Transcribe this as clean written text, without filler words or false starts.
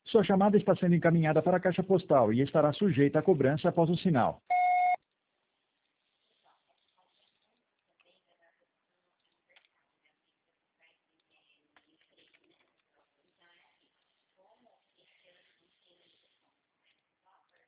Sua chamada está sendo encaminhada para a caixa postal e estará sujeita a cobrança após o sinal.